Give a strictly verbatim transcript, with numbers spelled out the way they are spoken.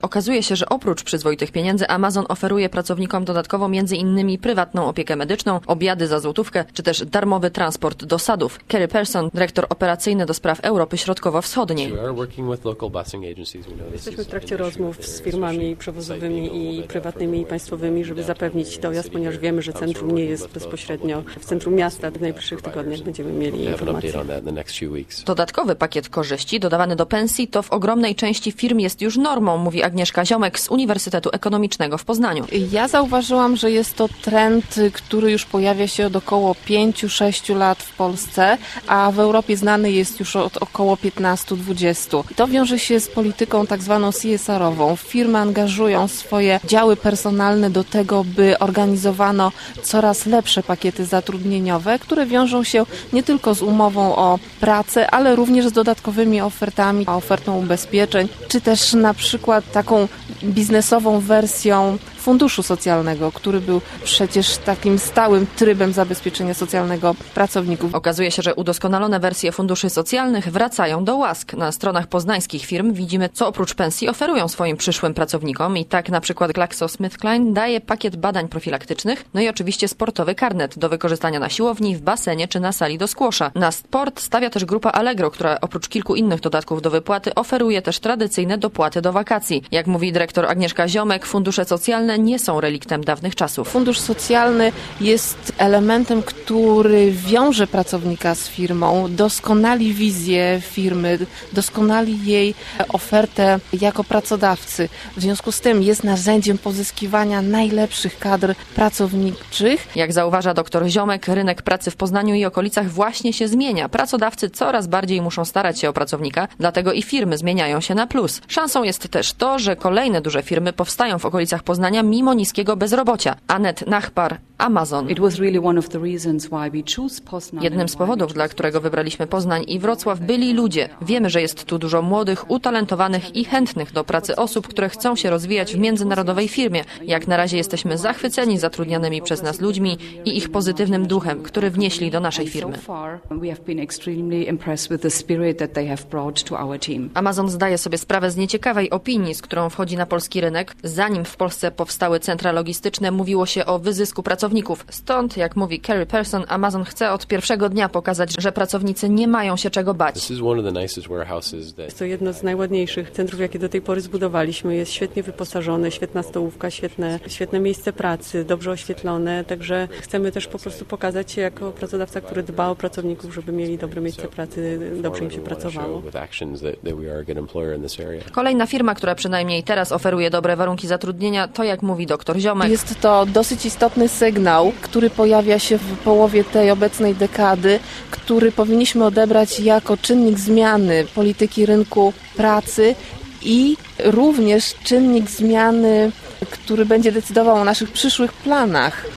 Okazuje się, że oprócz przyzwoitych pieniędzy Amazon oferuje pracownikom dodatkowo między innymi prywatną opiekę medyczną, obiady za złotówkę, czy też darmowy transport do sadów. Kerry Person, dyrektor operacyjny do spraw Europy Środkowo-Wschodniej. Jesteśmy w trakcie rozmów z firmami przewozowymi i prywatnymi i państwowymi, żeby zapewnić dojazd, ponieważ wiemy, że centrum nie jest bezpośrednio w centrum miasta. W najbliższych tygodniach będziemy mieli informacje. Dodatkowy pakiet korzyści dodawany do pensji to w ogromnej części firm jest już normą, mówi Agnieszka Ziomek z Uniwersytetu Ekonomicznego w Poznaniu. Ja zauważyłam, że jest to trend, który już pojawia się od około pięciu sześciu lat w Polsce, a w Europie znany jest już od około piętnastu dwudziestu. To wiąże się z polityką tak zwaną C S R-ową. Firmy angażują swoje działy personalne do tego, by organizowano coraz lepsze pakiety zatrudnieniowe, które wiążą się nie tylko z umową o pracę, ale również z dodatkowymi ofertami, ofertą ubezpieczeń, czy też na przykład taką biznesową wersją funduszu socjalnego, który był przecież takim stałym trybem zabezpieczenia socjalnego pracowników. Okazuje się, że udoskonalone wersje funduszy socjalnych wracają do łask. Na stronach poznańskich firm widzimy, co oprócz pensji oferują swoim przyszłym pracownikom i tak na przykład GlaxoSmithKline daje pakiet badań profilaktycznych, no i oczywiście sportowy karnet do wykorzystania na siłowni, w basenie czy na sali do squasha. Na sport stawia też grupa Allegro, która oprócz kilku innych dodatków do wypłaty oferuje też tradycyjne dopłaty do wakacji. Jak mówi dyrektor Agnieszka Ziomek, fundusze socjalne nie są reliktem dawnych czasów. Fundusz socjalny jest elementem, który wiąże pracownika z firmą, doskonali wizję firmy, doskonali jej ofertę jako pracodawcy. W związku z tym jest narzędziem pozyskiwania najlepszych kadr pracowniczych. Jak zauważa dr Ziomek, rynek pracy w Poznaniu i okolicach właśnie się zmienia. Pracodawcy coraz bardziej muszą starać się o pracownika, dlatego i firmy zmieniają się na plus. Szansą jest też to, że kolejne duże firmy powstają w okolicach Poznania mimo niskiego bezrobocia. Anet Nachbar, Amazon. Jednym z powodów, dla którego wybraliśmy Poznań i Wrocław, byli ludzie. Wiemy, że jest tu dużo młodych, utalentowanych i chętnych do pracy osób, które chcą się rozwijać w międzynarodowej firmie. Jak na razie jesteśmy zachwyceni zatrudnianymi przez nas ludźmi i ich pozytywnym duchem, który wnieśli do naszej firmy. Amazon zdaje sobie sprawę z nieciekawej opinii, z którą wchodzi na polski rynek. Zanim w Polsce powstały centra logistyczne, mówiło się o wyzysku pracowników. Stąd, jak mówi Kerry Person, Amazon chce od pierwszego dnia pokazać, że pracownicy nie mają się czego bać. Jest to jedno z najładniejszych centrów, jakie do tej pory zbudowaliśmy. Jest świetnie wyposażone, świetna stołówka, świetne, świetne miejsce pracy, dobrze oświetlone, także chcemy też po prostu pokazać się jako pracodawca, który dba o pracowników, żeby mieli dobre miejsce pracy, dobrze im się pracowało. Kolejna firma, która przynajmniej teraz oferuje dobre warunki zatrudnienia, to jak mówi dr Ziomek. Jest to dosyć istotny sygnał, który pojawia się w połowie tej obecnej dekady, który powinniśmy odebrać jako czynnik zmiany polityki rynku pracy i również czynnik zmiany, który będzie decydował o naszych przyszłych planach.